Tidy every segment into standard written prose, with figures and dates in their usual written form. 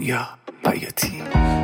پویا بیاتی.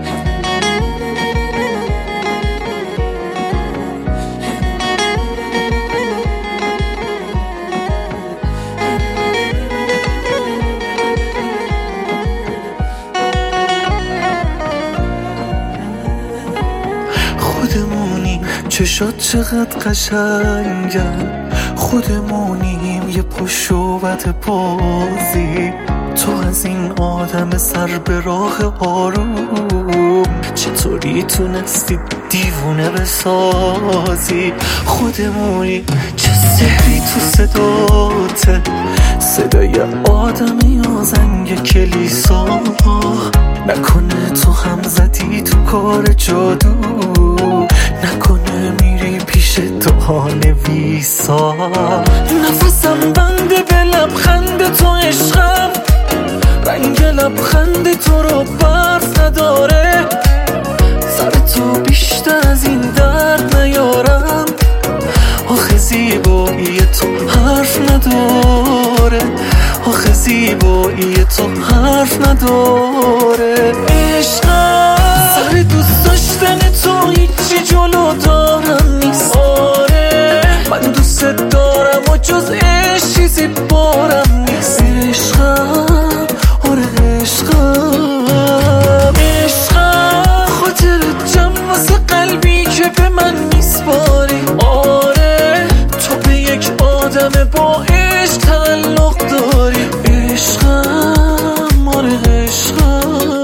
خودمونیم چشات چقدر قشنگن، خودمونیم یه پشوبت بازی. تو از این آدم سر به راه آروم چطوری تونستی دیوونه بسازی؟ خودمونی چه سحری تو صداته، صدای آدمی یا زنگ کلیسا. نکنه تو هم زدی تو کار جادو، نکنه میری پیش دهانویسا. نفسم بنده به لبخند تو عشقم، رنگ لبخند تو رو برف نداره. سر تو بیشتر از این درد نیارم، آخه زیبایی تو حرف نداره، آخه زیبایی تو حرف نداره. عشقم سر دوست داشتن تو هیچی جلو دارم نیست. آره من دوست دارم و جز عشق چیزی بارم نیست. عشقم آره عشقم، عشقم خاطر جمع واسه قلبی که به من میسپاری. آره تو به یک آدم با عشق تعلق داری. عشقم آره عشقم.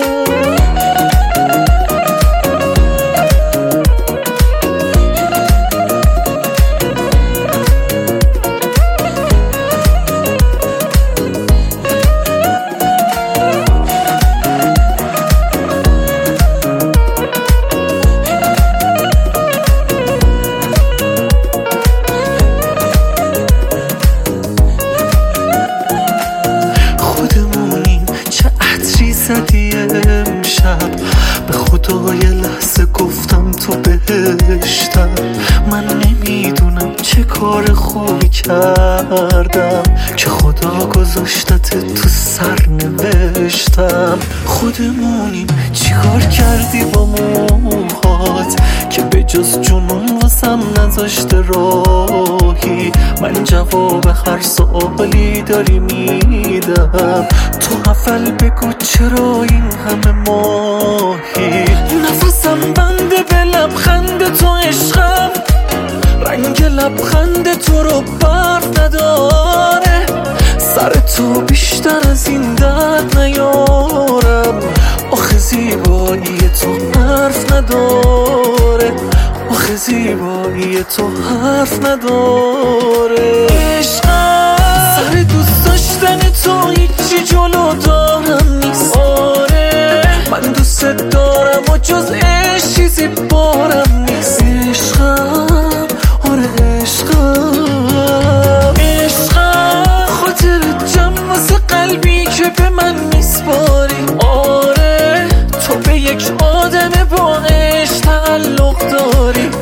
زدی امشب به خدا یه لحظه گفتم تو بهشتم. من نمیدونم چه کار خوبی کردم که خدا گذاشتت تو سرنوشتم. خودمونیم چیکار کردی با موهات که به جز جنون واسم نذاشته راهی؟ من جواب هر سوالی داری میدم، تو حفل بگو چرا این همه ماهی؟ نفسم بنده به لبخند تو عشقم، رنگ لبخند تو رو برف نداره. سر تو بیشتر از این درد نیارم، آخه زیبایی تو حرف نداره، آخه زیبایی تو حرف نداره. عشقم سر دوست داشتن تو هیچی جلو دارم نیست. آره من دوست دارم و جز عشق چیزی بارم نیست. عشقم آره عشقم، عشقم خاطر جمع واسه قلبی که به من میسپاری. آره تو به یک آدم با عشق تعلق داری.